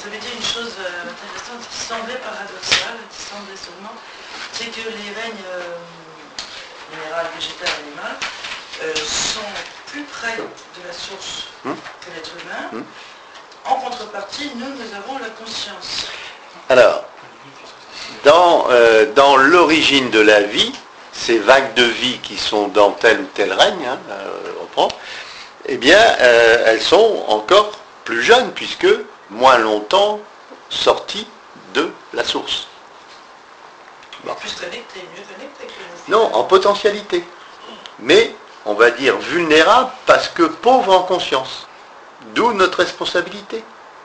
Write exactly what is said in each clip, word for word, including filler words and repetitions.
vous avez dit une chose euh, intéressante qui semblait paradoxale, qui semblait seulement, c'est que les règnes euh, minéral, végétal, animal euh, sont plus près de la source hum? que l'être humain. Hum? En contrepartie, nous, nous avons la conscience. Alors, dans, euh, dans l'origine de la vie, ces vagues de vie qui sont dans tel ou tel règne, hein, euh, on reprend, eh bien, euh, elles sont encore plus jeunes, puisque moins longtemps sorties de la source. Bon. Plus connectées, mieux connectées que nous. Non, en potentialité. Mais, on va dire, vulnérables parce que pauvres en conscience. D'où notre responsabilité.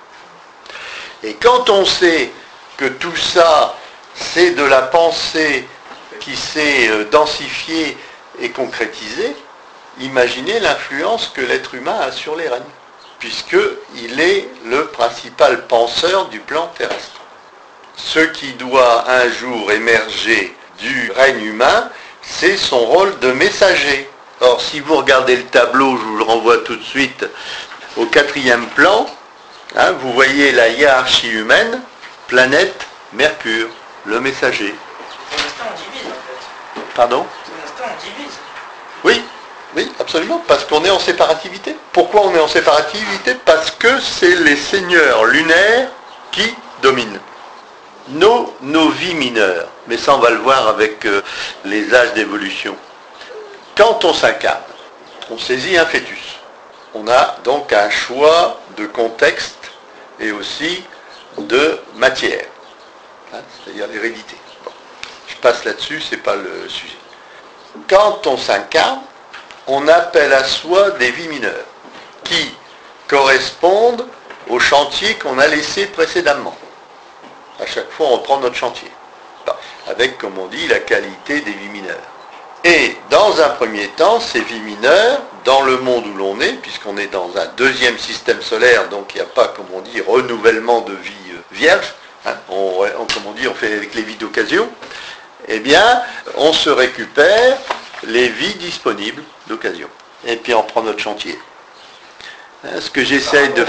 Et quand on sait que tout ça, c'est de la pensée qui s'est densifiée et concrétisée, imaginez l'influence que l'être humain a sur les règnes, puisqu'il est le principal penseur du plan terrestre. Ce qui doit un jour émerger du règne humain, c'est son rôle de messager. Or, si vous regardez le tableau, je vous le renvoie tout de suite, au quatrième plan, hein, vous voyez la hiérarchie humaine, planète, Mercure, le messager. Pour l'instant, on divise, en fait. Pardon ? Pour l'instant, on divise. Oui, oui, absolument, parce qu'on est en séparativité. Pourquoi on est en séparativité ? Parce que c'est les seigneurs lunaires qui dominent. Nos, nos vies mineures, mais ça on va le voir avec euh, les âges d'évolution. Quand on s'incarne, on saisit un fœtus. On a donc un choix de contexte et aussi de matière, hein, c'est-à-dire l'hérédité. Bon. Je passe là-dessus, c'est pas le sujet. Quand on s'incarne, on appelle à soi des vies mineures qui correspondent au chantier qu'on a laissé précédemment. À chaque fois, on reprend notre chantier, avec, comme on dit, la qualité des vies mineures. Et dans un premier temps, ces vies mineures, dans le monde où l'on est, puisqu'on est dans un deuxième système solaire, donc il n'y a pas, comme on dit, renouvellement de vie vierge, hein, on, on, comme on dit, on fait avec les vies d'occasion, eh bien, on se récupère les vies disponibles d'occasion. Et puis on prend notre chantier. Hein, ce que j'essaie de...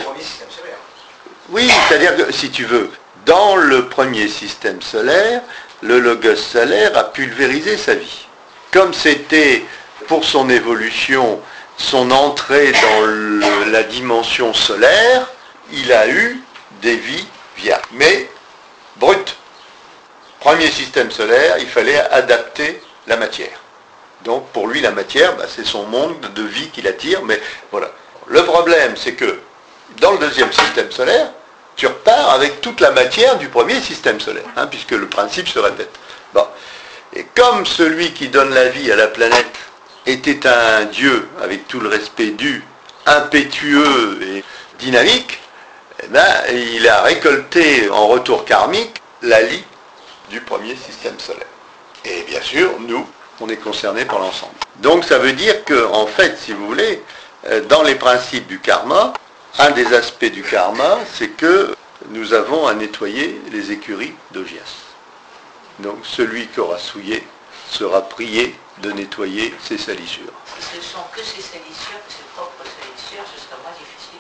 Oui, c'est-à-dire que, si tu veux, dans le premier système solaire, le logos solaire a pulvérisé sa vie. Comme c'était, pour son évolution, son entrée dans le, la dimension solaire, il a eu des vies vierges, mais brutes. Premier système solaire, il fallait adapter la matière. Donc pour lui, la matière, bah, c'est son monde de vie qui l'attire, mais voilà. Le problème, c'est que dans le deuxième système solaire, tu repars avec toute la matière du premier système solaire, hein, puisque le principe se répète. Bon. Et comme celui qui donne la vie à la planète était un dieu, avec tout le respect dû, impétueux et dynamique, eh ben, il a récolté en retour karmique la lie du premier système solaire. Et bien sûr, nous, on est concernés par l'ensemble. Donc ça veut dire que, en fait, si vous voulez, dans les principes du karma, un des aspects du karma, c'est que nous avons à nettoyer les écuries d'Augias. Donc celui qui aura souillé sera prié de nettoyer ses salissures. Si ce ne sont que ses salissures, que ses propres salissures, ce sera moins difficile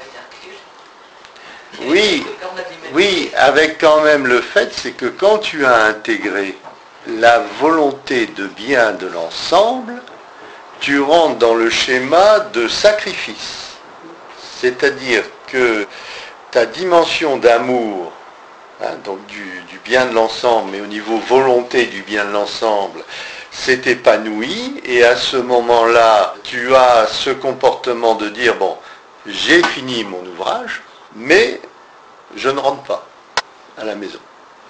que le travail d'Hercule. Oui, oui, avec quand même le fait, c'est que quand tu as intégré la volonté de bien de l'ensemble, tu rentres dans le schéma de sacrifice. C'est-à-dire que ta dimension d'amour, hein, donc du, du bien de l'ensemble, mais au niveau volonté du bien de l'ensemble, s'est épanouie, et à ce moment-là, tu as ce comportement de dire, bon, j'ai fini mon ouvrage, mais je ne rentre pas à la maison.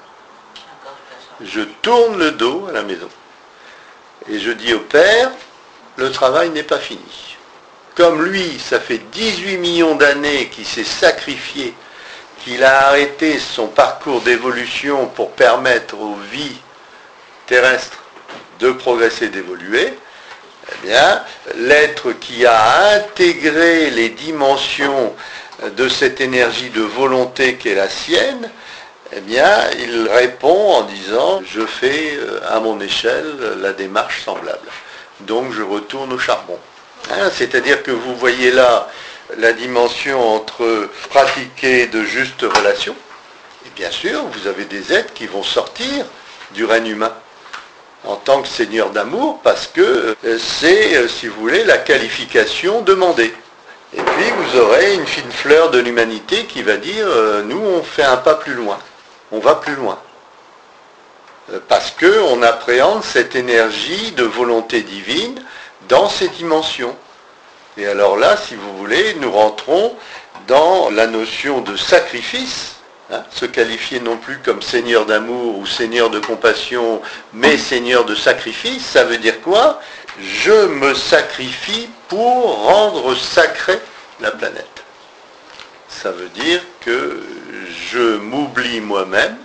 Je tourne le dos à la maison. Et je dis au Père, le travail n'est pas fini. Comme lui, ça fait dix-huit millions d'années qu'il s'est sacrifié, qu'il a arrêté son parcours d'évolution pour permettre aux vies terrestres de progresser, d'évoluer, eh bien, l'être qui a intégré les dimensions de cette énergie de volonté qui est la sienne, eh bien, il répond en disant « Je fais à mon échelle la démarche semblable. Donc je retourne au charbon. Hein, » C'est-à-dire que vous voyez là la dimension entre pratiquer de justes relations, et bien sûr, vous avez des êtres qui vont sortir du règne humain en tant que seigneur d'amour, parce que c'est, si vous voulez, la qualification demandée. Et puis vous aurez une fine fleur de l'humanité qui va dire, euh, nous on fait un pas plus loin, on va plus loin. Euh, parce qu'on appréhende cette énergie de volonté divine dans ces dimensions. Et alors là, si vous voulez, nous rentrons dans la notion de sacrifice, hein, se qualifier non plus comme seigneur d'amour ou seigneur de compassion, mais seigneur de sacrifice, ça veut dire quoi? Je me sacrifie pour rendre sacrée la planète. Ça veut dire que je m'oublie moi-même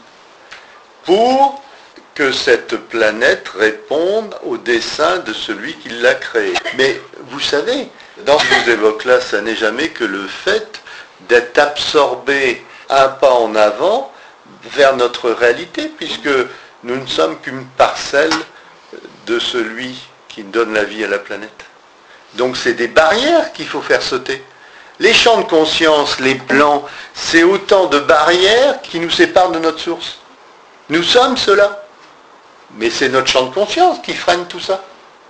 pour que cette planète réponde au dessein de celui qui l'a créée. Mais vous savez, dans ce que je vous évoque là, ça n'est jamais que le fait d'être absorbé un pas en avant vers notre réalité, puisque nous ne sommes qu'une parcelle de celui qui donne la vie à la planète. Donc c'est des barrières qu'il faut faire sauter. Les champs de conscience, les plans, c'est autant de barrières qui nous séparent de notre source. Nous sommes cela. Mais c'est notre champ de conscience qui freine tout ça.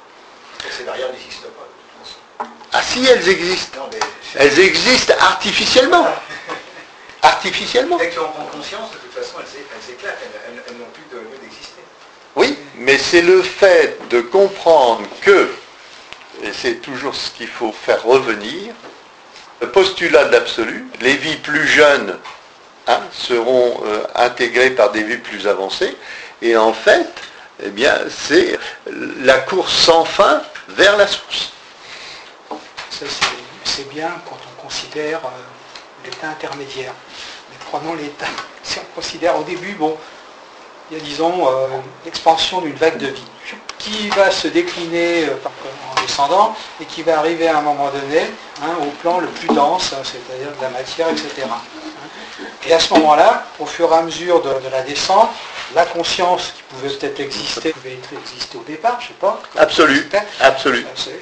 Ces barrières n'existent pas, de toute façon. Ah si, elles existent. Non, mais Elles existent artificiellement. Artificiellement. dès qu'on prend conscience, de toute façon, elles, elles éclatent, elles, elles, elles n'ont plus de lieu d'exister. Oui, mais c'est le fait de comprendre que, et c'est toujours ce qu'il faut faire revenir, le postulat de l'absolu, les vies plus jeunes hein, seront euh, intégrées par des vies plus avancées, et en fait, eh bien, c'est la course sans fin vers la source. Ça, c'est, c'est bien quand on considère euh, l'état intermédiaire. Mais prenons l'état. Si on considère au début, bon, il y a disons euh, l'expansion d'une vague de vie qui va se décliner euh, par, en descendant et qui va arriver à un moment donné hein, au plan le plus dense, hein, c'est-à-dire de la matière, et cetera. Et à ce moment-là, au fur et à mesure de, de la descente, la conscience qui pouvait peut-être exister, pouvait exister au départ, je ne sais pas. Absolu, absolu.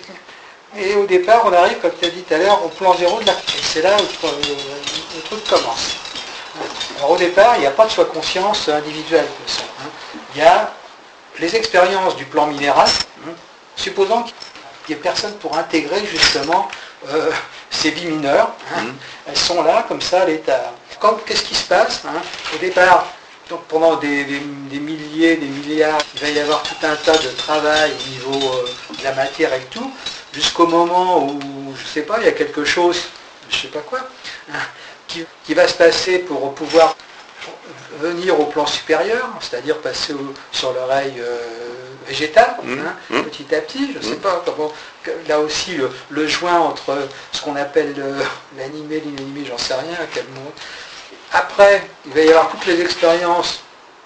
Et au départ, on arrive, comme tu as dit tout à l'heure, au plan zéro de la conscience. C'est là où le truc commence. Alors au départ, il n'y a pas de soi-conscience individuelle de ça. Il y a les expériences du plan minéral, supposant qu'il n'y ait personne pour intégrer justement euh, ces vies mineures. Hein. Mmh. Elles sont là, comme ça, à l'état. Comme, qu'est-ce qui se passe hein? Au départ, donc pendant des, des, des milliers, des milliards, il va y avoir tout un tas de travail au niveau euh, de la matière et tout, jusqu'au moment où, je ne sais pas, il y a quelque chose, je ne sais pas quoi, hein, qui, qui va se passer pour pouvoir venir au plan supérieur, c'est-à-dire passer au, sur l'oreille euh, végétale, mmh, hein, mmh. petit à petit, je ne sais mmh. pas comment, là aussi le, le joint entre ce qu'on appelle euh, l'animé, l'inanimé, j'en sais rien, à quel moment. Après, il va y avoir toutes les expériences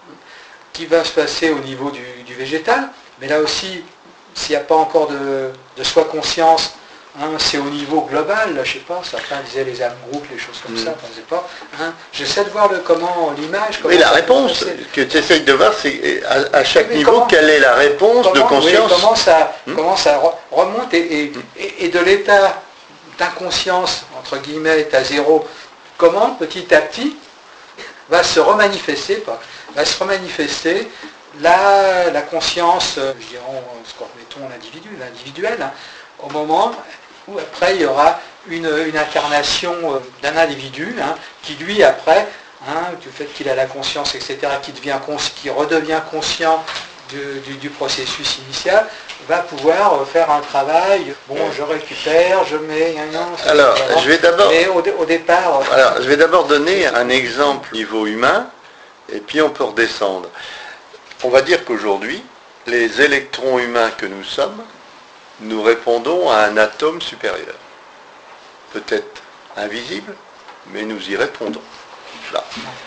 qui vont se passer au niveau du, du végétal, mais là aussi, s'il n'y a pas encore de, de soi-conscience, hein, c'est au niveau global, là, je ne sais pas, certains disaient les âmes groupes, les choses comme mmh. ça, je ne sais pas. Hein, j'essaie de voir le, comment l'image... Oui, la réponse que tu essayes de voir, c'est à, à chaque mais niveau, comment, quelle est la réponse comment, de conscience oui, comment, ça, mmh. comment ça remonte, et, et, et, et de l'état d'inconscience, entre guillemets, état zéro, comment petit à petit va se remanifester, pas, va se remanifester la, la conscience, je dirais, ce qu'on mettons l'individu, l'individuel, hein, au moment où après il y aura une, une incarnation d'un individu hein, qui lui après, hein, du fait qu'il a la conscience, et cetera, qui, devient cons, qui redevient conscient du, du, du processus initial, va pouvoir faire un travail, bon, je récupère, je mets... Non, alors, je vais d'abord... Mais au, au départ... Alors, je vais d'abord donner un exemple au niveau humain, et puis on peut redescendre. On va dire qu'aujourd'hui, les électrons humains que nous sommes, nous répondons à un atome supérieur. Peut-être invisible, mais nous y répondons. Là.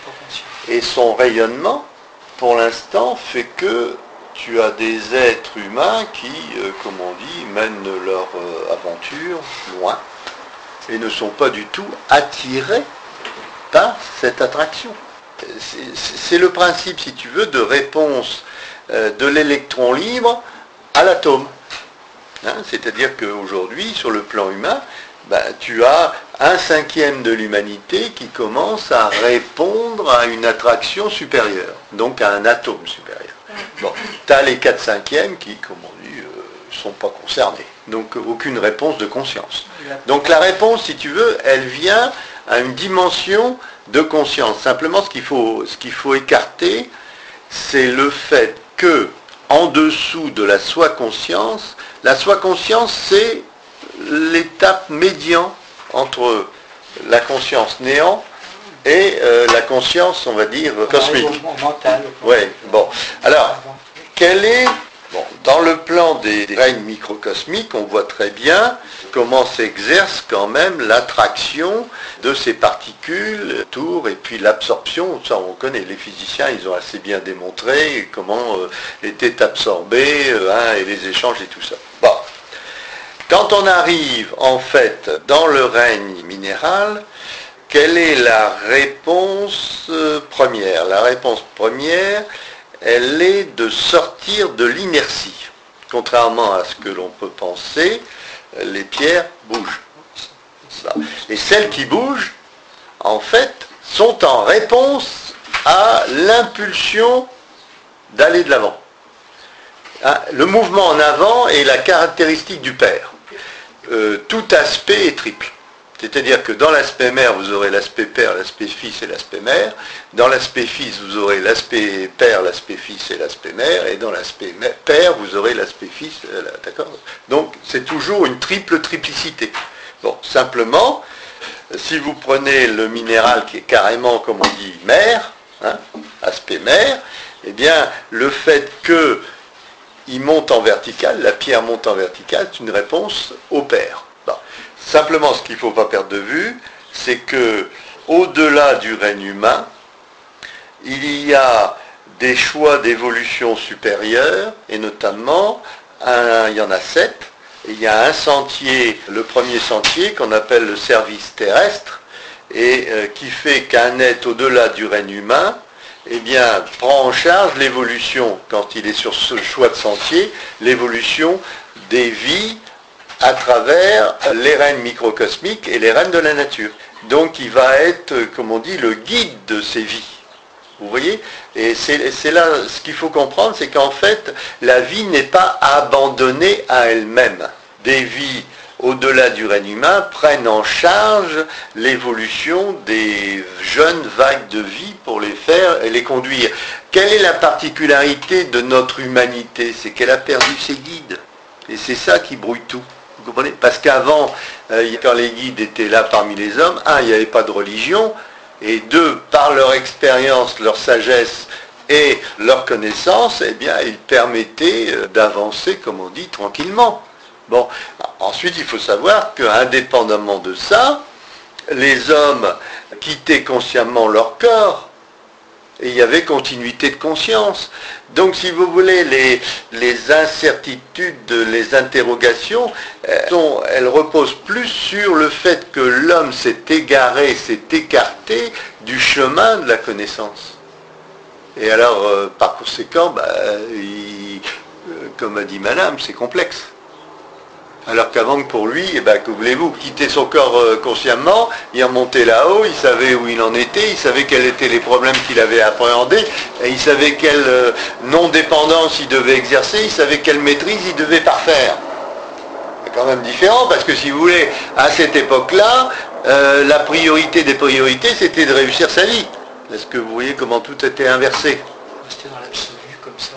Et son rayonnement, pour l'instant, fait que tu as des êtres humains qui, euh, comme on dit, mènent leur euh, aventure loin et ne sont pas du tout attirés par cette attraction. C'est, c'est le principe, si tu veux, de réponse euh, de l'électron libre à l'atome. Hein, c'est-à-dire qu'aujourd'hui, sur le plan humain, ben, tu as un cinquième de l'humanité qui commence à répondre à une attraction supérieure, donc à un atome supérieur. Bon, tu as les quatre cinquièmes qui, comme on dit, ne euh, sont pas concernés, donc aucune réponse de conscience. Donc la réponse, si tu veux, elle vient à une dimension de conscience. Simplement, ce qu'il faut, ce qu'il faut écarter, c'est le fait que, en dessous de la soi-conscience, la soi-conscience, c'est l'étape médian entre la conscience néant et euh, la conscience, on va dire, cosmique. Oui, bon. Alors, quel est... Bon, dans le plan des règnes microcosmiques, on voit très bien comment s'exerce quand même l'attraction de ces particules autour et puis l'absorption. Ça, on connaît. Les physiciens, ils ont assez bien démontré comment euh, étaient absorbés euh, hein, et les échanges et tout ça. Bon. Quand on arrive, en fait, dans le règne minéral, quelle est la réponse euh, première? La réponse première, elle est de sortir de l'inertie. Contrairement à ce que l'on peut penser, les pierres bougent. Et celles qui bougent, en fait, sont en réponse à l'impulsion d'aller de l'avant. Hein, le mouvement en avant est la caractéristique du père. Euh, tout aspect est triple. C'est-à-dire que dans l'aspect mère, vous aurez l'aspect père, l'aspect fils et l'aspect mère. Dans l'aspect fils, vous aurez l'aspect père, l'aspect fils et l'aspect mère. Et dans l'aspect père, vous aurez l'aspect fils. Euh, d'accord ? Donc, c'est toujours une triple triplicité. Bon, simplement, si vous prenez le minéral qui est carrément, comme on dit, mère, hein, aspect mère, eh bien, le fait que il monte en vertical, la pierre monte en vertical, c'est une réponse au père. Bon. Simplement, ce qu'il ne faut pas perdre de vue, c'est que, au-delà du règne humain, il y a des choix d'évolution supérieure, et notamment, un, il y en a sept, et il y a un sentier, le premier sentier, qu'on appelle le service terrestre, et euh, qui fait qu'un être au-delà du règne humain, eh bien, prend en charge l'évolution, quand il est sur ce choix de sentier, l'évolution des vies à travers les règnes microcosmiques et les règnes de la nature. Donc il va être, comme on dit, le guide de ces vies. Vous voyez ? Et c'est, c'est là, ce qu'il faut comprendre, c'est qu'en fait, la vie n'est pas abandonnée à elle-même. Des vies au-delà du règne humain prennent en charge l'évolution des jeunes vagues de vie pour les faire et les conduire. Quelle est la particularité de notre humanité ? C'est qu'elle a perdu ses guides. Et c'est ça qui brouille tout. Vous comprenez ? Parce qu'avant, euh, quand les guides étaient là parmi les hommes, un, il n'y avait pas de religion, et deux, par leur expérience, leur sagesse et leur connaissance, eh bien, ils permettaient euh, d'avancer, comme on dit, tranquillement. Bon, ensuite, il faut savoir qu'indépendamment de ça, les hommes quittaient consciemment leur corps, et il y avait continuité de conscience. Donc, si vous voulez, les, les incertitudes, les interrogations, elles, sont, elles reposent plus sur le fait que l'homme s'est égaré, s'est écarté du chemin de la connaissance. Et alors, euh, par conséquent, bah, il, euh, comme a dit madame, c'est complexe. Alors qu'avant que pour lui, eh ben, que voulez-vous, quitter son corps euh, consciemment, il remontait là-haut, il savait où il en était, il savait quels étaient les problèmes qu'il avait appréhendés, et il savait quelle euh, non-dépendance il devait exercer, il savait quelle maîtrise il devait parfaire. C'est quand même différent, parce que si vous voulez, à cette époque-là, euh, la priorité des priorités, c'était de réussir sa vie. Est-ce que vous voyez comment tout était inversé ? Rester dans l'absolu comme ça.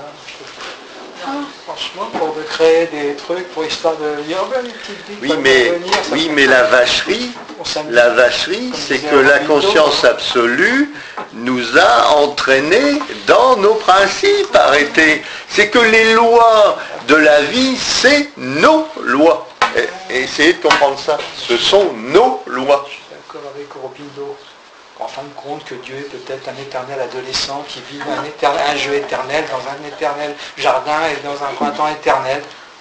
Franchement, pour de créer des trucs, pour histoire de dire, oh ben, les petites vies, oui, mais, venir, oui, mais la vacherie, la vacherie, c'est que la conscience absolue nous a entraînés dans nos principes arrêtés. C'est que les lois de la vie, c'est nos lois. Et, et essayez de comprendre ça. Ce sont nos lois. Je suis d'accord avec Aurobindo. En fin de compte, que Dieu est peut-être un éternel adolescent qui vit un, éternel, un jeu éternel dans un éternel jardin et dans un printemps éternel.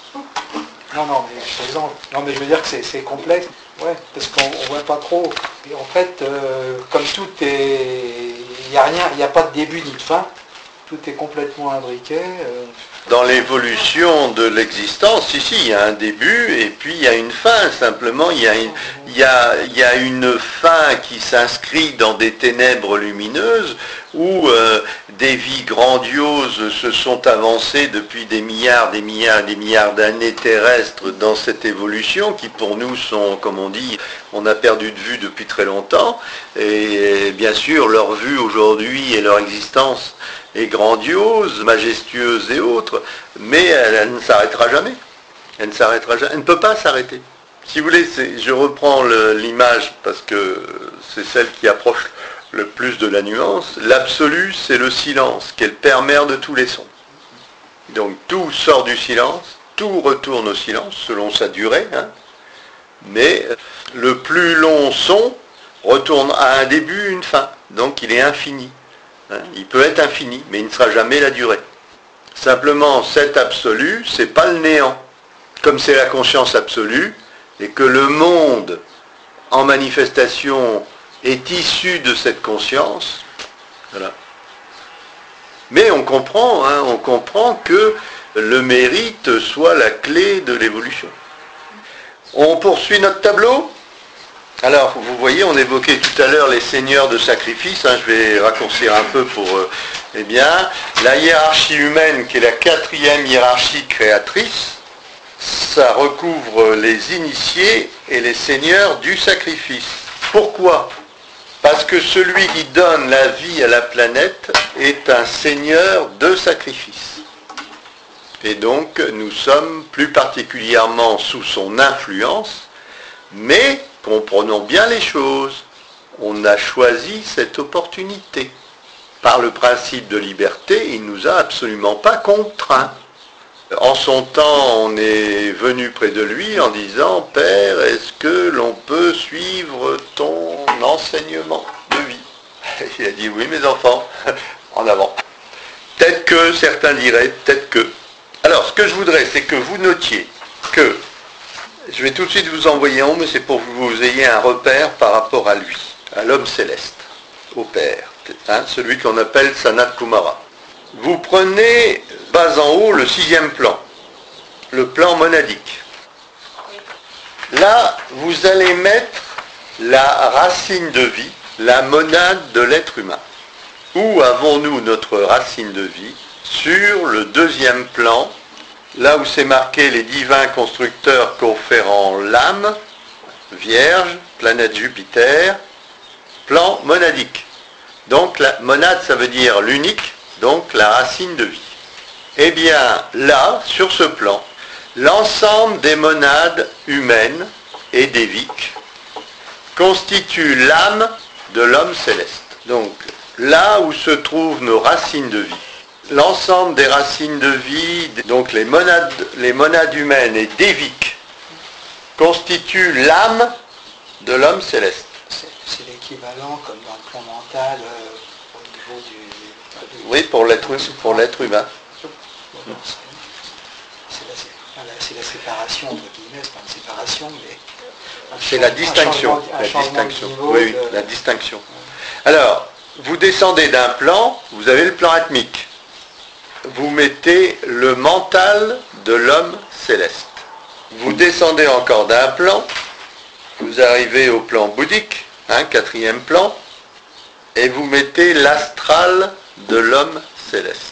Non, non, mais je plaisante. Non, mais je veux dire que c'est, c'est complexe. Ouais, parce qu'on ne voit pas trop. Et en fait, euh, comme tout est... Il n'y a rien, il n'y a pas de début ni de fin. tout est complètement imbriqué. euh, Dans l'évolution de l'existence, ici, il y a un début et puis il y a une fin. Simplement, il y a une, il y a, il y a une fin qui s'inscrit dans des ténèbres lumineuses où euh, des vies grandioses se sont avancées depuis des milliards, des milliards, des milliards d'années terrestres dans cette évolution qui pour nous sont, comme on dit, on a perdu de vue depuis très longtemps. Et bien sûr, leur vue aujourd'hui et leur existence est grandiose, majestueuse et autres, mais elle, elle ne s'arrêtera jamais. Elle ne s'arrêtera jamais. Elle ne peut pas s'arrêter. Si vous voulez, c'est, je reprends le, l'image parce que c'est celle qui approche le plus de la nuance. L'absolu, c'est le silence, qui est le père mère de tous les sons. Donc tout sort du silence, tout retourne au silence selon sa durée, hein. Mais le plus long son retourne à un début, une fin. Donc il est infini. Hein, il peut être infini, mais il ne sera jamais la durée. Simplement, cet absolu, c'est pas le néant. Comme c'est la conscience absolue, et que le monde en manifestation est issu de cette conscience, voilà. Mais on comprend, hein, on comprend que le mérite soit la clé de l'évolution. On poursuit notre tableau. Alors, vous voyez, on évoquait tout à l'heure les seigneurs de sacrifice, hein, je vais raccourcir un peu pour... Euh, eh bien, la hiérarchie humaine, qui est la quatrième hiérarchie créatrice, ça recouvre les initiés et les seigneurs du sacrifice. Pourquoi ? Parce que celui qui donne la vie à la planète est un seigneur de sacrifice. Et donc, nous sommes plus particulièrement sous son influence, mais... comprenons bien les choses. On a choisi cette opportunité. Par le principe de liberté, il ne nous a absolument pas contraints. En son temps, on est venu près de lui en disant « Père, est-ce que l'on peut suivre ton enseignement de vie ?» Il a dit « Oui, mes enfants, en avant. » Peut-être que, certains diraient, peut-être que. Alors, ce que je voudrais, c'est que vous notiez que je vais tout de suite vous envoyer en haut, mais c'est pour que vous ayez un repère par rapport à lui, à l'homme céleste, au Père, hein, celui qu'on appelle Sanat Kumara. Vous prenez, bas en haut, le sixième plan, le plan monadique. Là, vous allez mettre la racine de vie, la monade de l'être humain. Où avons-nous notre racine de vie ? Sur le deuxième plan, là où c'est marqué les divins constructeurs conférant l'âme, Vierge, planète Jupiter, plan monadique. Donc la monade, ça veut dire l'unique, donc la racine de vie. Eh bien là, sur ce plan, l'ensemble des monades humaines et déviques constitue l'âme de l'homme céleste. Donc là où se trouvent nos racines de vie, l'ensemble des racines de vie, donc les monades, les monades humaines et déviques, constituent l'âme de l'homme céleste. C'est, c'est l'équivalent, comme dans le plan mental, euh, au niveau du... du oui, pour l'être, pour l'être humain. Bon, c'est, c'est, la, c'est, la, c'est la séparation, entre guillemets, c'est pas une séparation, mais... C'est la distinction. Un la distinction. Oui, oui, de... la distinction. Alors, vous descendez d'un plan, vous avez le plan atmique. Vous mettez le mental de l'homme céleste. Vous descendez encore d'un plan, vous arrivez au plan bouddhique, hein, quatrième plan, et vous mettez l'astral de l'homme céleste.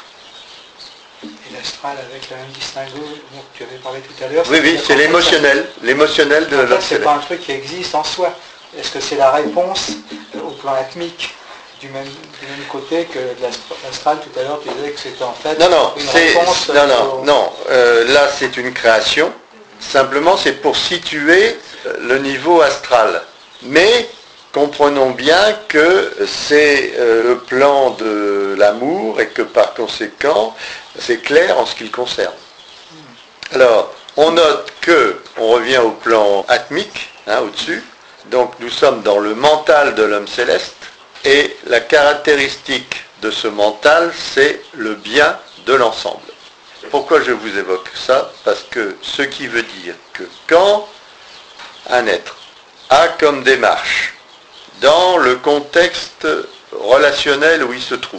Et l'astral avec le même distinguo dont tu avais parlé tout à l'heure. Oui, oui, c'est l'émotionnel, l'émotionnel de en fait, l'homme c'est céleste. pas un truc qui existe en soi. Est-ce que c'est la réponse au plan atmique du même, du même côté que l'astral, tout à l'heure tu disais que c'était en fait non, non, une c'est, réponse non, non, au... non. Euh, là c'est une création. Simplement c'est pour situer le niveau astral. Mais comprenons bien que c'est euh, le plan de l'amour et que par conséquent c'est clair en ce qui le concerne. Alors on note que on revient au plan atmique, hein, au-dessus. Donc nous sommes dans le mental de l'homme céleste. Et la caractéristique de ce mental, c'est le bien de l'ensemble. Pourquoi je vous évoque ça ? Parce que ce qui veut dire que quand un être a comme démarche, dans le contexte relationnel où il se trouve,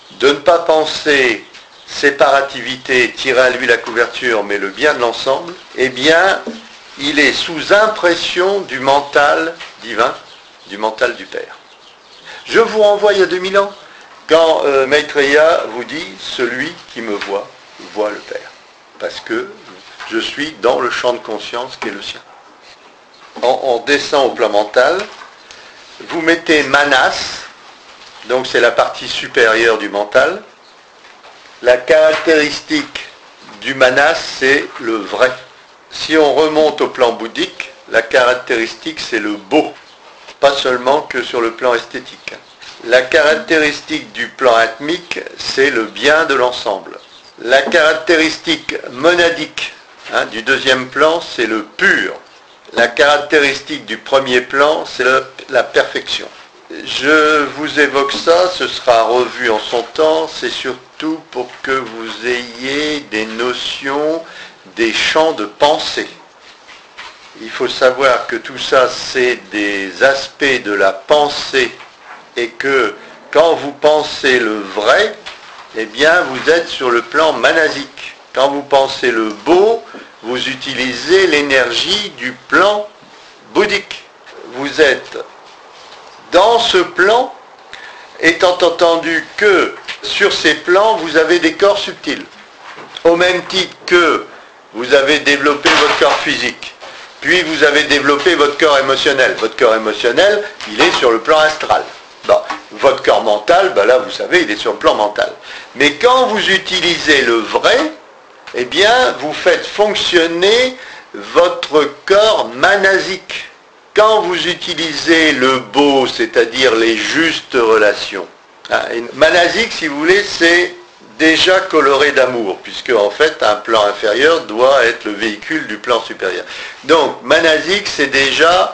de ne pas penser séparativité, tirer à lui la couverture, mais le bien de l'ensemble, eh bien, il est sous impression du mental divin, du mental du Père. Je vous renvoie il y a deux mille ans, quand euh, Maitreya vous dit « Celui qui me voit, voit le Père ». Parce que je suis dans le champ de conscience qui est le sien. On, on descend au plan mental, vous mettez Manas, donc c'est la partie supérieure du mental. La caractéristique du Manas, c'est le vrai. Si on remonte au plan bouddhique, la caractéristique, c'est le beau, pas seulement que sur le plan esthétique. La caractéristique du plan atmique, c'est le bien de l'ensemble. La caractéristique monadique hein, du deuxième plan, c'est le pur. La caractéristique du premier plan, c'est le, la perfection. Je vous évoque ça, ce sera revu en son temps, c'est surtout pour que vous ayez des notions, des champs de pensée. Il faut savoir que tout ça, c'est des aspects de la pensée et que quand vous pensez le vrai, eh bien vous êtes sur le plan manasique. Quand vous pensez le beau, vous utilisez l'énergie du plan bouddhique. Vous êtes dans ce plan, étant entendu que sur ces plans, vous avez des corps subtils. Au même titre que vous avez développé votre corps physique, puis vous avez développé votre corps émotionnel. Votre corps émotionnel, il est sur le plan astral. Bon, votre corps mental, ben là, vous savez, il est sur le plan mental. Mais quand vous utilisez le vrai, eh bien, vous faites fonctionner votre corps manasique. Quand vous utilisez le beau, c'est-à-dire les justes relations, hein, manasique, si vous voulez, c'est déjà coloré d'amour, puisque en fait, un plan inférieur doit être le véhicule du plan supérieur. Donc, manasique, c'est déjà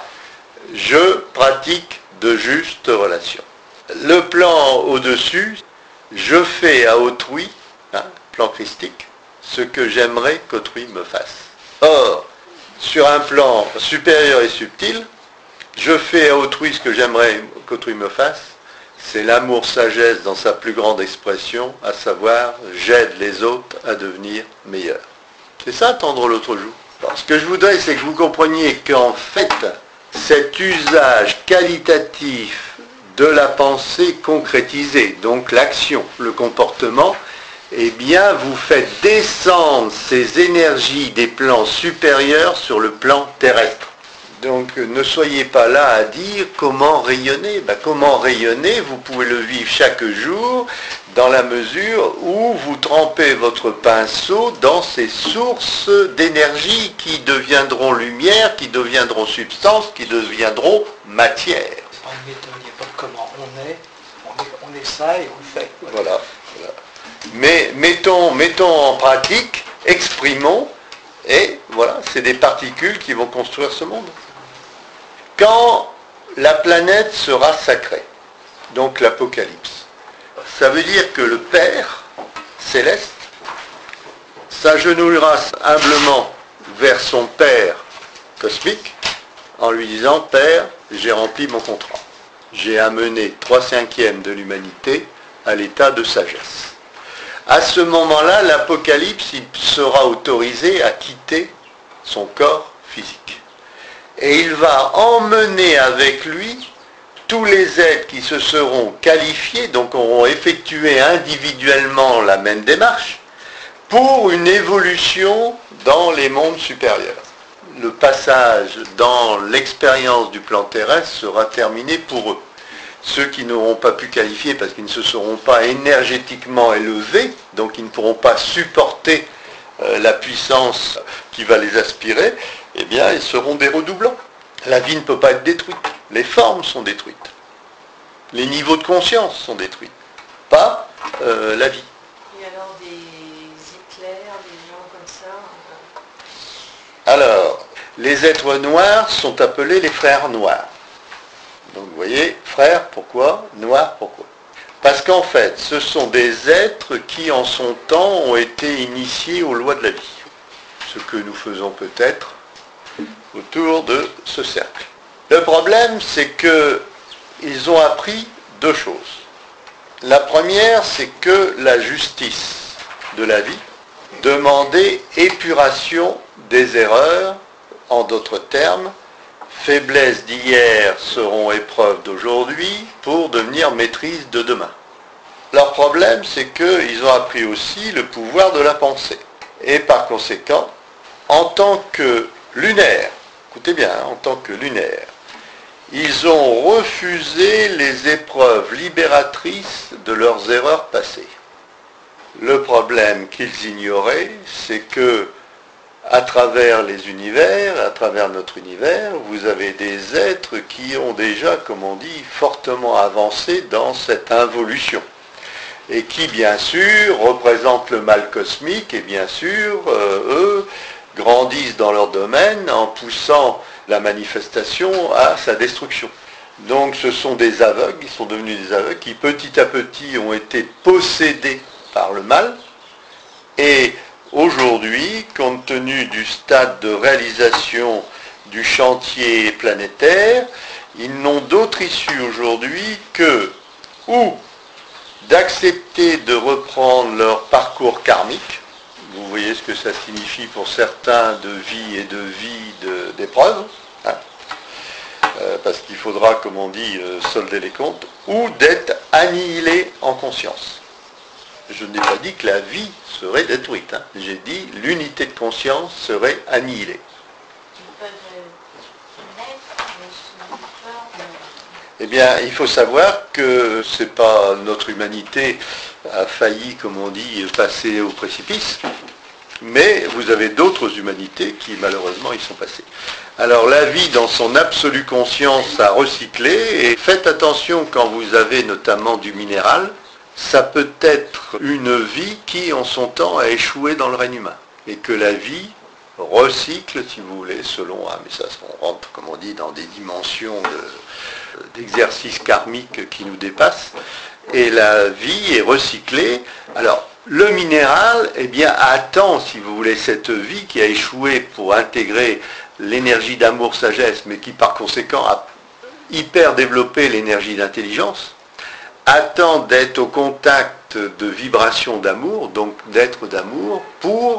je pratique de justes relations. Le plan au-dessus, je fais à autrui, hein, plan christique, ce que j'aimerais qu'autrui me fasse. Or, sur un plan supérieur et subtil, je fais à autrui ce que j'aimerais qu'autrui me fasse, c'est l'amour-sagesse dans sa plus grande expression, à savoir, j'aide les autres à devenir meilleurs. C'est ça, tendre l'autre joue. Alors, ce que je voudrais, c'est que vous compreniez qu'en fait, cet usage qualitatif de la pensée concrétisée, donc l'action, le comportement, eh bien, vous faites descendre ces énergies des plans supérieurs sur le plan terrestre. Donc, ne soyez pas là à dire comment rayonner. Ben, comment rayonner, vous pouvez le vivre chaque jour dans la mesure où vous trempez votre pinceau dans ces sources d'énergie qui deviendront lumière, qui deviendront substance, qui deviendront matière. C'est pas une méthode, il n'y a pas de comment. On est, on est, on est ça et on le fait. Voilà. voilà. Mais mettons, mettons en pratique, exprimons, et voilà, c'est des particules qui vont construire ce monde. Quand la planète sera sacrée, donc l'Apocalypse, ça veut dire que le Père céleste s'agenouillera humblement vers son Père cosmique en lui disant « Père, j'ai rempli mon contrat. J'ai amené trois cinquièmes de l'humanité à l'état de sagesse. » À ce moment-là, l'Apocalypse il sera autorisé à quitter son corps physique. Et il va emmener avec lui tous les êtres qui se seront qualifiés, donc auront effectué individuellement la même démarche, pour une évolution dans les mondes supérieurs. Le passage dans l'expérience du plan terrestre sera terminé pour eux. Ceux qui n'auront pas pu qualifier parce qu'ils ne se seront pas énergétiquement élevés, donc ils ne pourront pas supporter euh, la puissance qui va les aspirer, eh bien ils seront des redoublants. La vie ne peut pas être détruite. Les formes sont détruites. Les niveaux de conscience sont détruits. Pas euh, la vie. Et alors des Hitler, des gens comme ça euh... Alors, les êtres noirs sont appelés les frères noirs. Donc vous voyez, frères, pourquoi? Noirs, pourquoi? Parce qu'en fait, ce sont des êtres qui, en son temps, ont été initiés aux lois de la vie. Ce que nous faisons peut-être autour de ce cercle. Le problème, c'est qu'ils ont appris deux choses. La première, c'est que la justice de la vie demandait épuration des erreurs, en d'autres termes, faiblesses d'hier seront épreuves d'aujourd'hui pour devenir maîtrise de demain. Leur problème, c'est qu'ils ont appris aussi le pouvoir de la pensée. Et par conséquent, en tant que lunaire, écoutez bien, hein, en tant que lunaire, ils ont refusé les épreuves libératrices de leurs erreurs passées. Le problème qu'ils ignoraient, c'est que, à travers les univers, à travers notre univers, vous avez des êtres qui ont déjà, comme on dit, fortement avancé dans cette involution. Et qui, bien sûr, représentent le mal cosmique et, bien sûr, euh, eux, grandissent dans leur domaine en poussant la manifestation à sa destruction. Donc ce sont des aveugles, ils sont devenus des aveugles qui petit à petit ont été possédés par le mal. Et aujourd'hui, compte tenu du stade de réalisation du chantier planétaire, ils n'ont d'autre issue aujourd'hui que ou d'accepter de reprendre leur parcours karmique. Vous voyez ce que ça signifie pour certains de vie et de vie de, d'épreuves, hein, euh, parce qu'il faudra, comme on dit, euh, solder les comptes, ou d'être annihilé en conscience. Je n'ai pas dit que la vie serait détruite, hein. J'ai dit l'unité de conscience serait annihilée. Eh bien, il faut savoir que c'est pas notre humanité a failli, comme on dit, passer au précipice, mais vous avez d'autres humanités qui, malheureusement, y sont passées. Alors, la vie, dans son absolue conscience, a recyclé, et faites attention quand vous avez notamment du minéral, ça peut être une vie qui, en son temps, a échoué dans le règne humain, et que la vie recycle, si vous voulez, selon, ah, mais ça, on rentre, comme on dit, dans des dimensions de, d'exercices karmiques qui nous dépassent, et la vie est recyclée. Alors, le minéral, eh bien, attend, si vous voulez, cette vie qui a échoué pour intégrer l'énergie d'amour-sagesse, mais qui, par conséquent, a hyper développé l'énergie d'intelligence, attend d'être au contact de vibrations d'amour, donc d'être d'amour, pour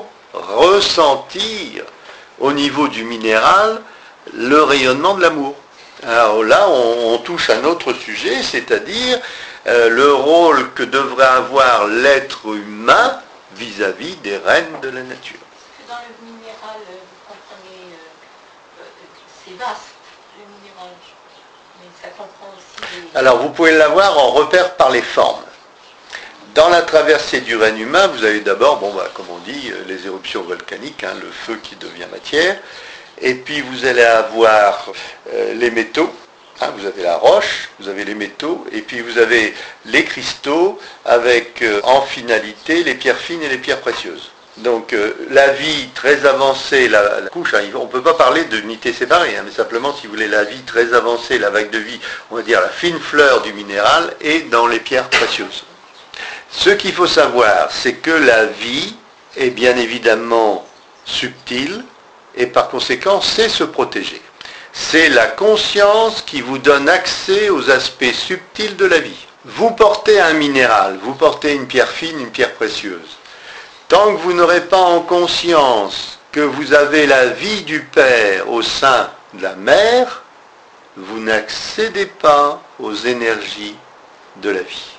ressentir au niveau du minéral le rayonnement de l'amour. Alors là, on, on touche à un autre sujet, c'est-à-dire euh, le rôle que devrait avoir l'être humain vis-à-vis des reines de la nature. Dans le minéral, vous comprenez, euh, c'est vaste, le minéral, mais ça comprend aussi... Les... Alors vous pouvez l'avoir en repère par les formes. Dans la traversée du règne humain, vous avez d'abord, bon, bah, comme on dit, les éruptions volcaniques, hein, le feu qui devient matière, et puis vous allez avoir euh, les métaux, hein, vous avez la roche, vous avez les métaux, et puis vous avez les cristaux, avec euh, en finalité les pierres fines et les pierres précieuses. Donc euh, la vie très avancée, la, la couche, hein, on ne peut pas parler d'unité séparée, hein, mais simplement, si vous voulez, la vie très avancée, la vague de vie, on va dire la fine fleur du minéral, est dans les pierres précieuses. Ce qu'il faut savoir, c'est que la vie est bien évidemment subtile et par conséquent, c'est se protéger. C'est la conscience qui vous donne accès aux aspects subtils de la vie. Vous portez un minéral, vous portez une pierre fine, une pierre précieuse. Tant que vous n'aurez pas en conscience que vous avez la vie du Père au sein de la Mère, vous n'accédez pas aux énergies de la vie.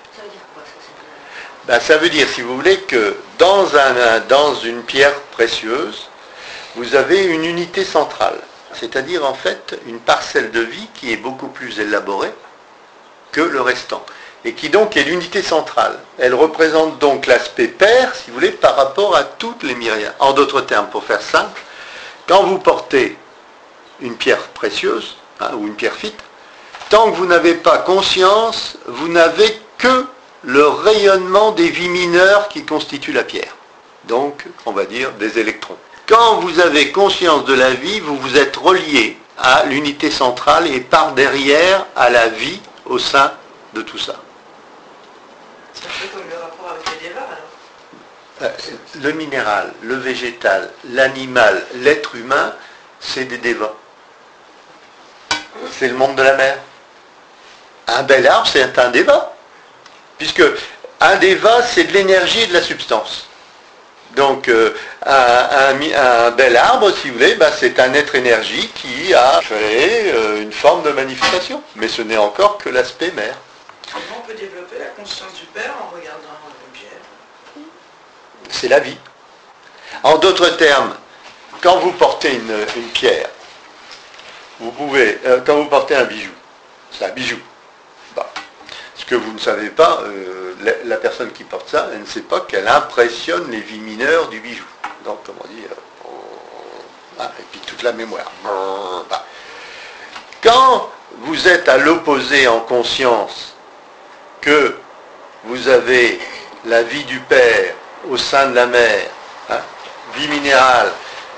Ben, ça veut dire, si vous voulez, que dans, un, dans une pierre précieuse, vous avez une unité centrale, c'est-à-dire en fait une parcelle de vie qui est beaucoup plus élaborée que le restant, et qui donc est l'unité centrale. Elle représente donc l'aspect père, si vous voulez, par rapport à toutes les myriades. En d'autres termes, pour faire simple, quand vous portez une pierre précieuse, hein, ou une pierre fine, tant que vous n'avez pas conscience, vous n'avez que le rayonnement des vies mineures qui constituent la pierre. Donc, on va dire des électrons. Quand vous avez conscience de la vie, vous vous êtes relié à l'unité centrale et par derrière à la vie au sein de tout ça. C'est un peu comme le rapport avec les dévas, alors. Le minéral, le végétal, l'animal, l'être humain, c'est des dévas. C'est le monde de la mer. Un bel arbre, c'est un déva. Puisque un deva, c'est de l'énergie et de la substance. Donc euh, un, un, un bel arbre, si vous voulez, bah, c'est un être énergie qui a créé euh, une forme de manifestation. Mais ce n'est encore que l'aspect mère. Comment on peut développer la conscience du Père en regardant une pierre? C'est la vie. En d'autres termes, quand vous portez une, une pierre, vous pouvez, euh, quand vous portez un bijou, c'est un bijou. Bah, ce que vous ne savez pas, euh, la, la personne qui porte ça, elle ne sait pas qu'elle impressionne les vies mineures du bijou. Donc, comment dire, euh, ah, et puis toute la mémoire. Bah. Quand vous êtes à l'opposé en conscience, que vous avez la vie du Père au sein de la mère, hein, vie minérale,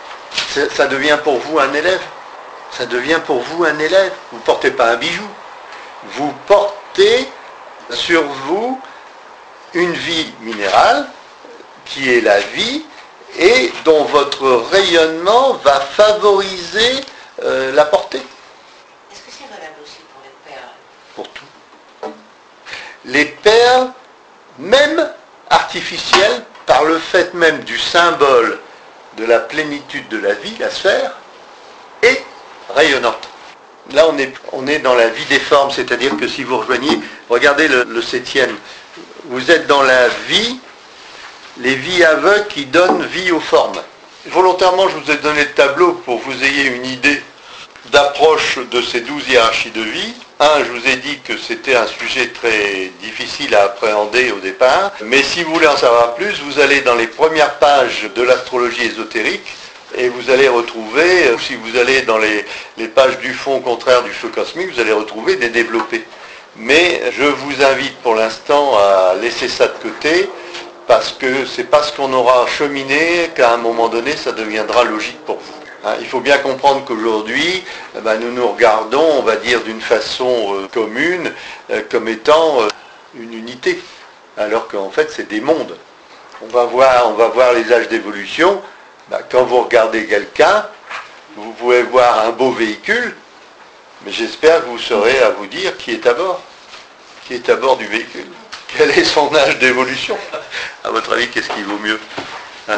ça devient pour vous un élève. Ça devient pour vous un élève. Vous ne portez pas un bijou. Vous portez sur vous une vie minérale qui est la vie et dont votre rayonnement va favoriser euh, la portée. Est-ce que c'est valable aussi pour les perles? Pour tout. Les perles, même artificielles, par le fait même du symbole de la plénitude de la vie, la sphère, est rayonnante. Là, on est, on est dans la vie des formes, c'est-à-dire que si vous rejoignez, regardez le, le septième, vous êtes dans la vie, les vies aveugles qui donnent vie aux formes. Volontairement, je vous ai donné le tableau pour que vous ayez une idée d'approche de ces douze hiérarchies de vie. Un, je vous ai dit que c'était un sujet très difficile à appréhender au départ, mais si vous voulez en savoir plus, vous allez dans les premières pages de l'astrologie ésotérique et vous allez retrouver, si vous allez dans les, les pages du fond contraire du feu cosmique, vous allez retrouver des développés. Mais je vous invite pour l'instant à laisser ça de côté, parce que c'est parce qu'on aura cheminé qu'à un moment donné, ça deviendra logique pour vous. Hein, il faut bien comprendre qu'aujourd'hui, eh ben, nous nous regardons, on va dire d'une façon euh, commune, euh, comme étant euh, une unité, alors qu'en fait c'est des mondes. On va voir, on va voir les âges d'évolution. Ben, quand vous regardez quelqu'un, vous pouvez voir un beau véhicule, mais j'espère que vous saurez à vous dire qui est à bord, qui est à bord du véhicule. Quel est son âge d'évolution? À votre avis, qu'est-ce qui vaut mieux, hein?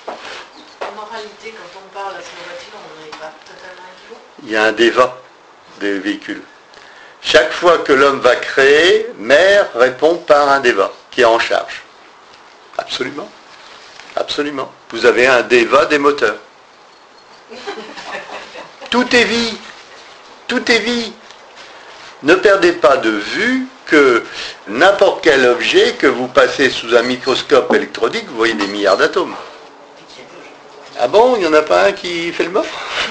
En moralité, quand on parle à cette voiture, on n'est pas totalement équivalent. Il y a un débat des véhicules. Chaque fois que l'homme va créer, mère répond par un débat qui est en charge. Absolument. Absolument. Vous avez un débat des moteurs. Tout est vie. Tout est vie. Ne perdez pas de vue que n'importe quel objet que vous passez sous un microscope électronique, vous voyez des milliards d'atomes. Ah bon, il n'y en a pas un qui fait le mort?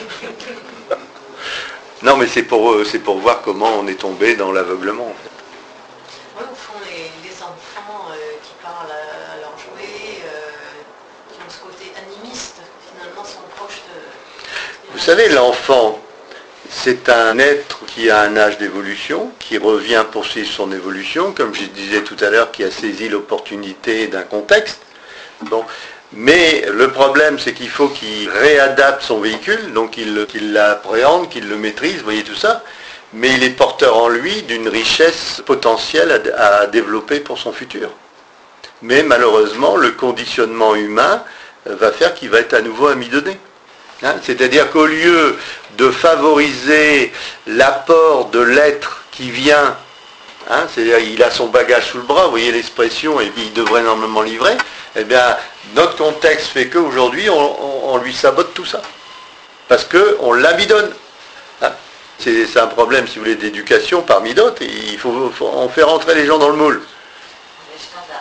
Non, mais c'est pour, c'est pour voir comment on est tombé dans l'aveuglement, en fait. Oui, au fond, les, les enfants euh, qui parlent à, à leurs jouets, euh, qui ont ce côté animiste, finalement, sont proches de... Vous savez, l'enfant, c'est un être qui a un âge d'évolution, qui revient poursuivre son évolution, comme je disais tout à l'heure, qui a saisi l'opportunité d'un contexte. Bon. Mais le problème, c'est qu'il faut qu'il réadapte son véhicule, donc qu'il, qu'il l'appréhende, qu'il le maîtrise, vous voyez tout ça. Mais il est porteur en lui d'une richesse potentielle à, à développer pour son futur. Mais malheureusement, le conditionnement humain va faire qu'il va être à nouveau amidonné. Hein, c'est-à-dire qu'au lieu de favoriser l'apport de l'être qui vient, hein, c'est-à-dire qu'il a son bagage sous le bras, vous voyez l'expression, et puis il devrait normalement livrer, eh bien, notre contexte fait qu'aujourd'hui, on, on, on lui sabote tout ça. Parce qu'on l'abidonne. Hein, c'est, c'est un problème, si vous voulez, d'éducation parmi d'autres, et il faut, faut on fait rentrer les gens dans le moule. Les standards.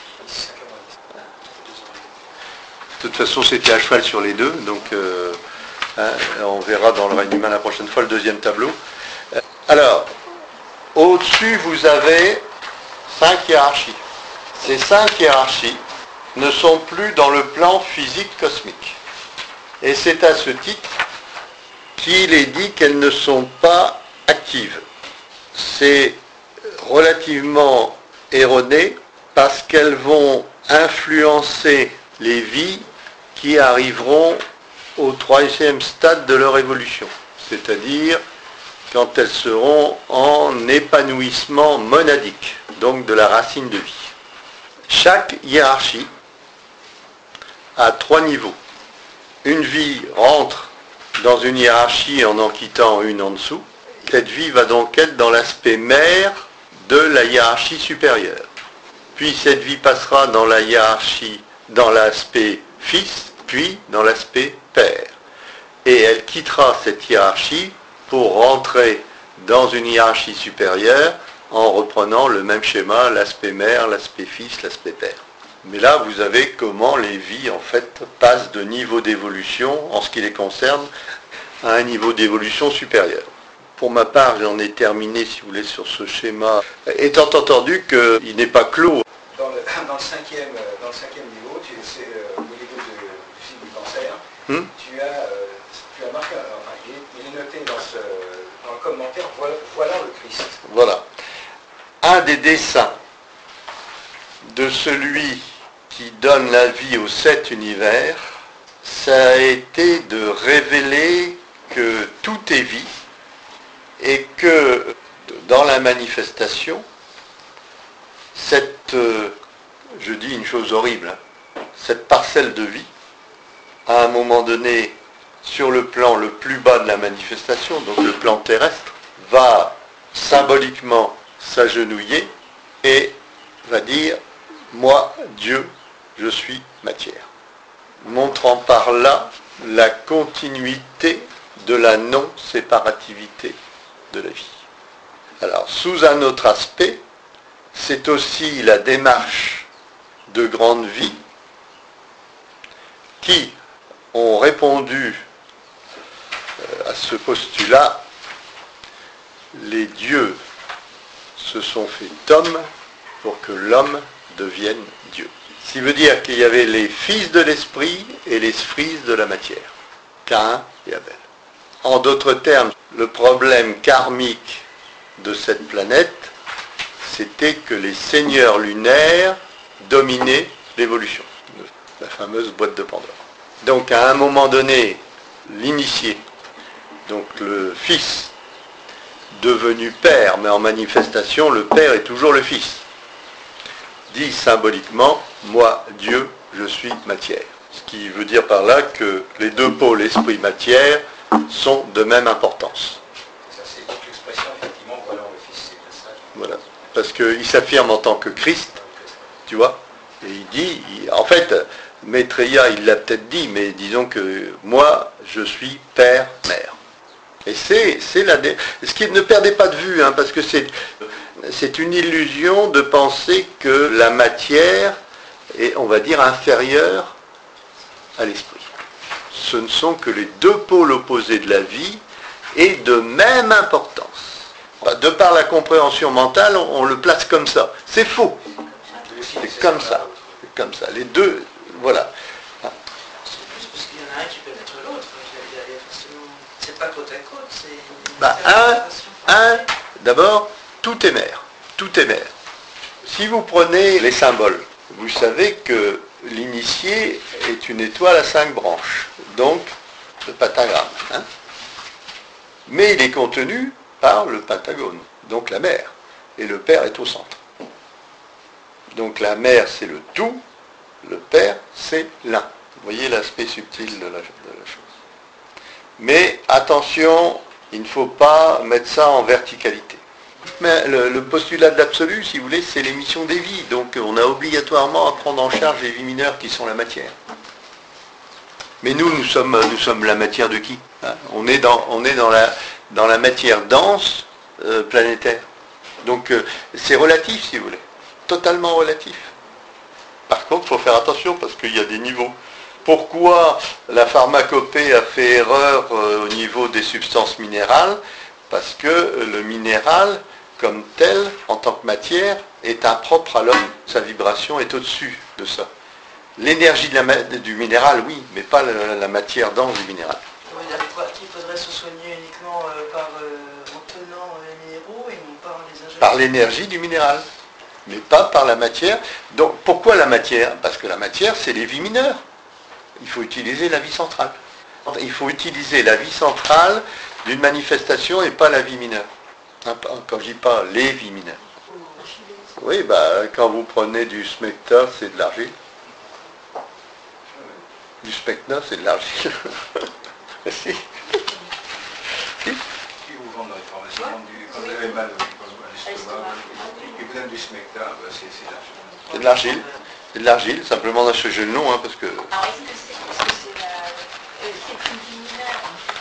De toute façon, c'était à cheval sur les deux, donc euh, hein, on verra dans le règne humain la prochaine fois le deuxième tableau. Alors, au-dessus, vous avez cinq hiérarchies. Ces cinq hiérarchies ne sont plus dans le plan physique cosmique. Et c'est à ce titre qu'il est dit qu'elles ne sont pas actives. C'est relativement erroné parce qu'elles vont influencer les vies qui arriveront au troisième stade de leur évolution, c'est-à-dire quand elles seront en épanouissement monadique. donc de la racine de vie. Chaque hiérarchie a trois niveaux. Une vie rentre dans une hiérarchie en en quittant une en dessous. Cette vie va donc être dans l'aspect mère de la hiérarchie supérieure. Puis cette vie passera dans la hiérarchie, dans l'aspect fils, puis dans l'aspect père. Et elle quittera cette hiérarchie pour rentrer dans une hiérarchie supérieure en reprenant le même schéma, l'aspect mère, l'aspect fils, l'aspect père. Mais là, vous avez comment les vies, en fait, passent de niveau d'évolution, en ce qui les concerne, à un niveau d'évolution supérieur. Pour ma part, j'en ai terminé, si vous voulez, sur ce schéma, étant entendu qu'il n'est pas clos. Dans le, dans le, cinquième, dans le cinquième niveau, tu, c'est, euh, au niveau de, du cycle du cancer, Hmm? tu, as, euh, tu as marqué, enfin, il est, il est noté dans, ce, dans le commentaire, voilà, voilà le Christ. Voilà. Un des desseins de celui qui donne la vie aux sept univers, ça a été de révéler que tout est vie et que dans la manifestation, cette, euh, je dis une chose horrible, hein, cette parcelle de vie, à un moment donné, sur le plan le plus bas de la manifestation, donc le plan terrestre, va symboliquement s'agenouiller et va dire « Moi, Dieu, je suis matière », montrant par là la continuité de la non-séparativité de la vie. Alors, sous un autre aspect, c'est aussi la démarche de grande vie qui ont répondu à ce postulat. Les dieux se sont fait hommes pour que l'homme devienne Dieu. Ce qui veut dire qu'il y avait les fils de l'esprit et les fils de la matière, Caïn et Abel. En d'autres termes, le problème karmique de cette planète, c'était que les seigneurs lunaires dominaient l'évolution, la fameuse boîte de Pandore. Donc à un moment donné, l'initié, donc le fils, devenu père, mais en manifestation, le père est toujours le fils, dit symboliquement, moi, Dieu, je suis matière. Ce qui veut dire par là que les deux pôles, esprit-matière, sont de même importance. Ça, c'est toute l'expression, effectivement, voilà le Fils, c'est ça. Voilà. Parce qu'il s'affirme en tant que Christ, tu vois, et il dit, il, en fait, Maitreya, il l'a peut-être dit, mais disons que moi, je suis père, mère. Et c'est, c'est la dé... ce qui ne perdez pas de vue, hein, parce que c'est, c'est une illusion de penser que la matière est, on va dire, inférieure à l'esprit. Ce ne sont que les deux pôles opposés de la vie et de même importance. De par la compréhension mentale, on, on le place comme ça. C'est faux. C'est comme ça. C'est comme ça. Les deux, voilà. C'est plus parce qu'il y en a un qui peut être l'autre. Il y a- il y a forcément- C'est pas côte à côte, c'est une Bah, interprétation un, un, particulière. d'abord, tout est mère. Tout est mère. Si vous prenez les symboles, vous savez que l'initié est une étoile à cinq branches, donc le pentagramme. Hein. Mais il est contenu par le pentagone, donc la mère. Et le père est au centre. Donc la mère, c'est le tout, le père, c'est l'un. Vous voyez l'aspect subtil de la, de la chose. Mais attention, il ne faut pas mettre ça en verticalité. Mais le, le postulat de l'absolu, si vous voulez, c'est l'émission des vies. Donc on a obligatoirement à prendre en charge les vies mineures qui sont la matière. Mais nous, nous sommes, nous sommes la matière de qui, hein? On est dans, on est dans la, dans la matière dense euh, planétaire. Donc euh, c'est relatif, si vous voulez. Totalement relatif. Par contre, il faut faire attention parce qu'il y a des niveaux. Pourquoi la pharmacopée a fait erreur euh, au niveau des substances minérales? Parce que le minéral, comme tel, en tant que matière, est impropre à l'homme. Sa vibration est au-dessus de ça. L'énergie de la, du minéral, oui, mais pas la, la matière dense du minéral. Oui, il quoi qu'il faudrait se soigner uniquement euh, par, euh, en tenant euh, les minéraux et non par les ingérences. Par l'énergie du minéral, mais pas par la matière. Donc pourquoi la matière? Parce que la matière, c'est les vies mineures. Il faut utiliser la vie centrale. Il faut utiliser la vie centrale d'une manifestation et pas la vie mineure. Hein, quand je dis pas les vies mineures. Oui, bah, quand vous prenez du smecta, c'est de l'argile. Du specna, c'est de l'argile. Si. Si. Qui vous vend dans les pharmacies, du, quand vous avez mal au- à l'estomac, et vous donne du smecta, bah, c'est c'est de l'argile. C'est de l'argile. C'est de l'argile, simplement on a changé le nom, hein, parce que... Alors est-ce que c'est parce que c'est la... euh, c'est plus luminaire,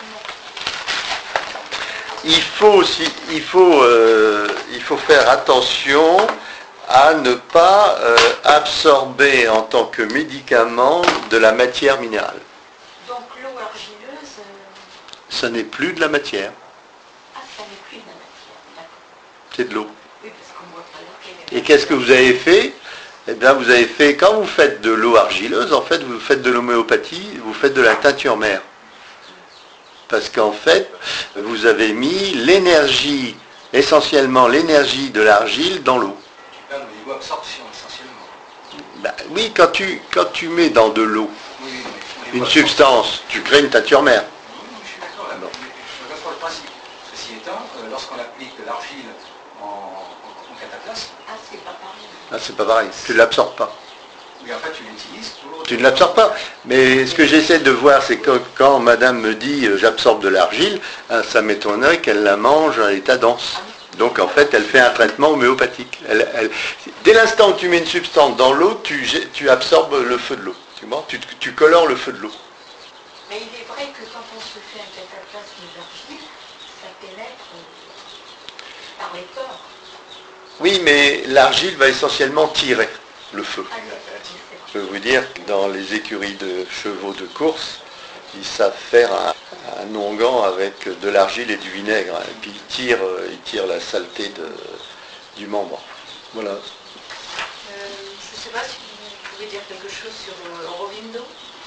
Il faut aussi, il faut, euh, il faut faire attention à ne pas euh, absorber en tant que médicament de la matière minérale. donc l'eau argileuse, euh, Ce n'est plus de la matière, ah ça n'est plus de la matière, d'accord. c'est de l'eau. Oui, parce qu'on voit pas l'eau. Et qu'est-ce que vous avez fait? Eh bien, vous avez fait, quand vous faites de l'eau argileuse, en fait, vous faites de l'homéopathie, vous faites de la teinture mère. Parce qu'en fait, vous avez mis l'énergie, essentiellement l'énergie de l'argile dans l'eau. Tu parles au niveau absorption, essentiellement. Ben, oui, quand tu, quand tu mets dans de l'eau Oui, oui, mais au niveau une absorption- substance, tu crées une teinture mère. Oui, oui, je suis d'accord là. Non. Mais je reviens sur le principe. Ceci étant, euh, lorsqu'on applique de l'argile en, en, en cataplasme, Ah c'est pas pareil. Ah, c'est pas pareil, tu ne l'absorbes pas. oui, en fait, tu l'utilises pour... Tu ne l'absorbes pas. Mais ce que j'essaie de voir, c'est que quand madame me dit euh, j'absorbe de l'argile, hein, ça m'étonnerait qu'elle la mange à l'état dense. Donc en fait, elle fait un traitement homéopathique. Elle- elle- dès l'instant où tu mets une substance dans l'eau, tu, gé- tu absorbes le feu de l'eau. Tu vois, tu, tu colores le feu de l'eau. Mais il est vrai que quand on se fait un cataplasme d'argile, ça pénètre euh, par les pores. Oui, mais l'argile va essentiellement tirer le feu. Ah, c'est- Je peux vous dire que dans les écuries de chevaux de course, ils savent faire un, un onguent avec de l'argile et du vinaigre. hein, et puis ils tirent, euh, ils tirent la saleté de- du membre. Voilà. Euh, je ne sais pas si vous pouvez dire quelque chose sur euh, Aurobindo.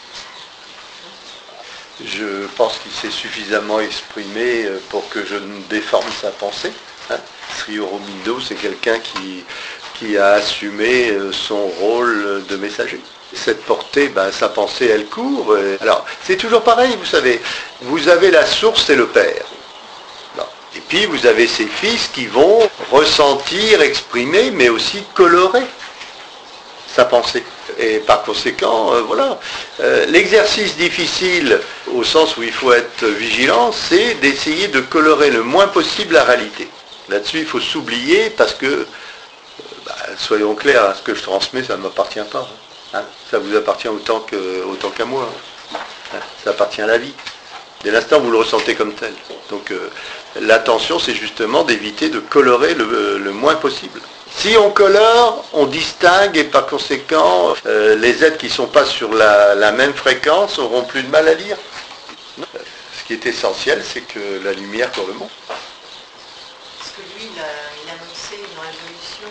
Je pense qu'il s'est suffisamment exprimé euh, pour que je ne déforme sa pensée. hein. Sri Aurobindo, c'est quelqu'un qui, qui a assumé euh, son rôle de messager. Cette portée, ben, sa pensée, elle court. et- Alors, c'est toujours pareil, vous savez. Vous avez la source et le père. Bon. Et puis, vous avez ces fils qui vont ressentir, exprimer, mais aussi colorer sa pensée. Et par conséquent, euh, voilà. Euh, l'exercice difficile, au sens où il faut être vigilant, c'est d'essayer de colorer le moins possible la réalité. Là-dessus, il faut s'oublier parce que, euh, bah, soyons clairs, hein, ce que je transmets, ça ne m'appartient pas. hein. Ça vous appartient autant que, autant qu'à moi. hein. Hein, Ça appartient à la vie. Dès l'instant, vous le ressentez comme tel. Donc, euh, l'attention, c'est justement d'éviter de colorer le, le moins possible. Si on colore, on distingue et par conséquent, euh, les êtres qui ne sont pas sur la, la même fréquence auront plus de mal à lire. Non. Ce qui est essentiel, c'est que la lumière court le monde. Parce que lui, il a, il a annoncé une révolution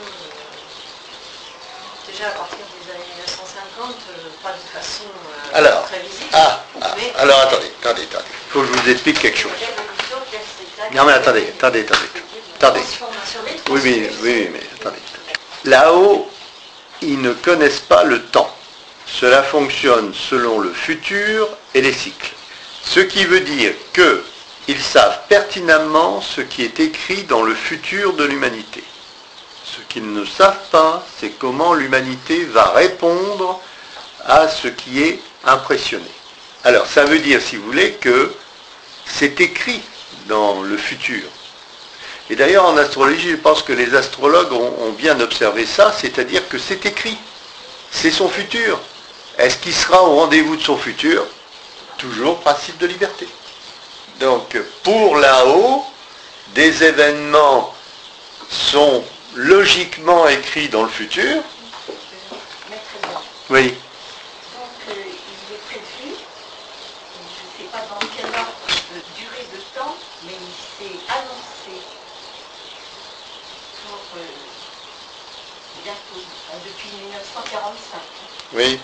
euh, déjà à partir des années mille neuf cent cinquante, euh, pas de façon euh, Alors, très visible. Ah, ah, mais- alors attendez, attendez, attendez. Il faut que je vous explique quelque chose. Révolution, c'est ça. Non mais attendez, attendez, attendez. Attendez. Transformation, les Oui, oui, transformations. oui, mais attendez. Là-haut, ils ne connaissent pas le temps. Cela fonctionne selon le futur et les cycles. Ce qui veut dire qu'ils savent pertinemment ce qui est écrit dans le futur de l'humanité. Ce qu'ils ne savent pas, c'est comment l'humanité va répondre à ce qui est impressionné. Alors, ça veut dire, si vous voulez, que c'est écrit dans le futur. Et d'ailleurs, en astrologie, je pense que les astrologues ont, ont bien observé ça, c'est-à-dire que c'est écrit. C'est son futur. Est-ce qu'il sera au rendez-vous de son futur? Toujours principe de liberté. Donc, pour là-haut, des événements sont logiquement écrits dans le futur. Maître Edouard. Oui. Donc euh, il est prévu, je ne sais pas dans quel ordre de durée de temps, mais il s'est annoncé pour euh, bientôt, euh, depuis mille neuf cent quarante-cinq. Oui.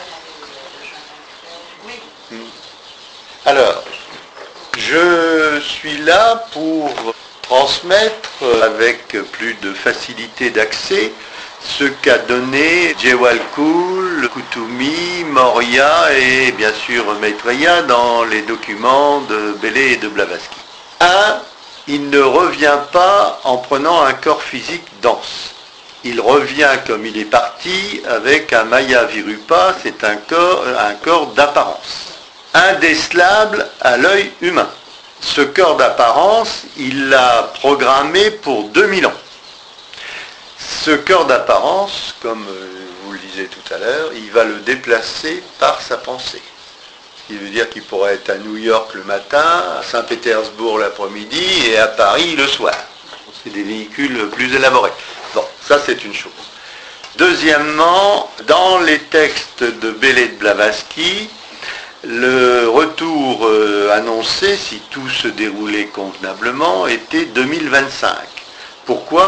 Oui, Alors, je suis là pour transmettre avec plus de facilité d'accès ce qu'a donné Jewalkul, Kutumi, Moria et bien sûr Maitreya dans les documents de Bellé et de Blavatsky. Un, il ne revient pas en prenant un corps physique dense. il revient comme il est parti avec un Maya Virupa, c'est un corps, un corps d'apparence, indécelable à l'œil humain. Ce corps d'apparence, il l'a programmé pour deux mille ans. Ce corps d'apparence, comme vous le disiez tout à l'heure, il va le déplacer par sa pensée. Ce qui veut dire qu'il pourrait être à New York le matin, à Saint-Pétersbourg l'après-midi et à Paris le soir. C'est des véhicules plus élaborés. Bon, ça c'est une chose. Deuxièmement, dans les textes de Bellé de Blavatsky, le retour euh, annoncé, si tout se déroulait convenablement, était deux mille vingt-cinq. Pourquoi ?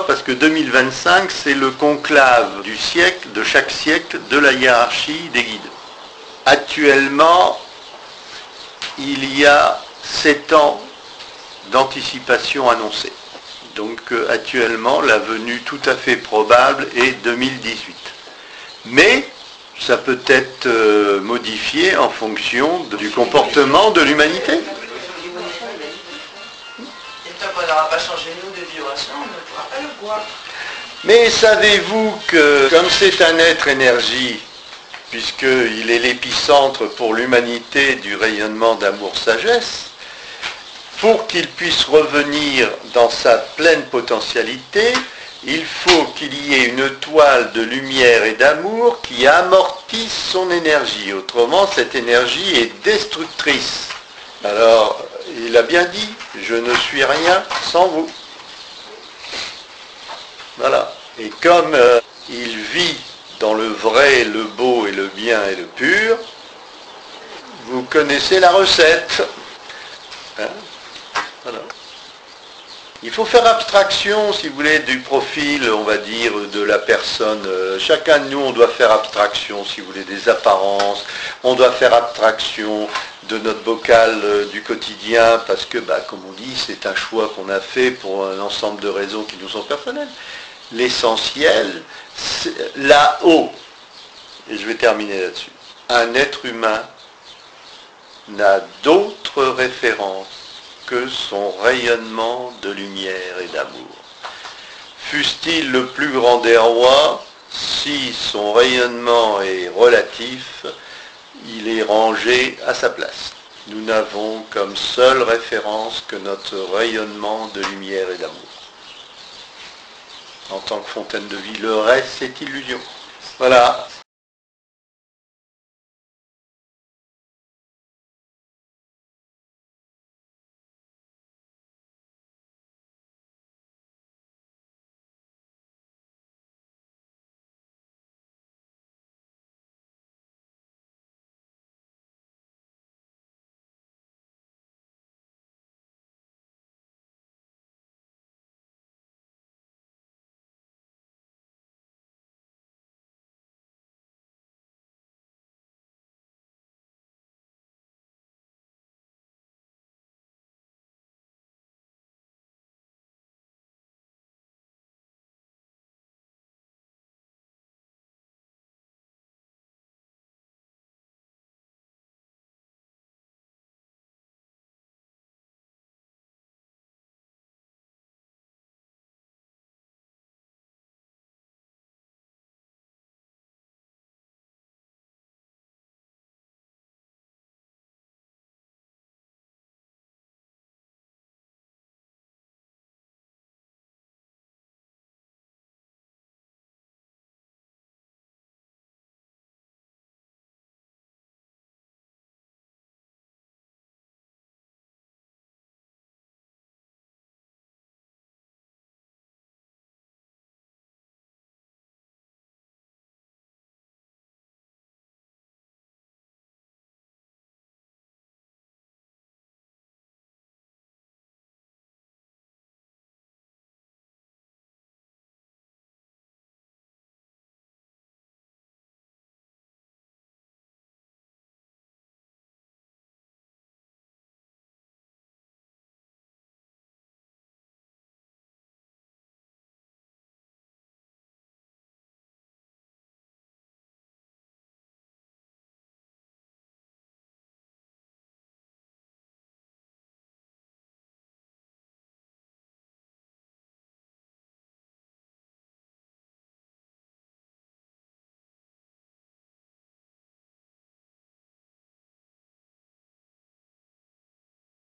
Parce que deux mille vingt-cinq, c'est le conclave du siècle, de chaque siècle, de la hiérarchie des guides. Actuellement, il y a sept ans d'anticipation annoncée. Donc euh, actuellement, la venue tout à fait probable est deux mille dix-huit. Mais ça peut être euh, modifié en fonction de- du comportement de l'humanité. Et tant qu'on n'aura pas changé nous de vibration, on ne pourra pas le voir. Mais savez-vous que comme c'est un être énergie, puisqu'il est l'épicentre pour l'humanité du rayonnement d'amour-sagesse, pour qu'il puisse revenir dans sa pleine potentialité, il faut qu'il y ait une toile de lumière et d'amour qui amortisse son énergie. Autrement, cette énergie est destructrice. Alors, il a bien dit, je ne suis rien sans vous. Voilà. Et comme euh, il vit dans le vrai, le beau et le bien et le pur, vous connaissez la recette. Hein? Voilà. Il faut faire abstraction, si vous voulez, du profil, on va dire, de la personne. Euh, Chacun de nous, on doit faire abstraction, si vous voulez, des apparences. On doit faire abstraction de notre bocal euh, du quotidien, parce que, bah, comme on dit, c'est un choix qu'on a fait pour un ensemble de raisons qui nous sont personnelles. L'essentiel, c'est là-haut, et je vais terminer là-dessus, un être humain n'a d'autre référence que son rayonnement de lumière et d'amour. Fût-il le plus grand des rois, si son rayonnement est relatif, il est rangé à sa place. Nous n'avons comme seule référence que notre rayonnement de lumière et d'amour. En tant que fontaine de vie, le reste, c'est illusion. Voilà.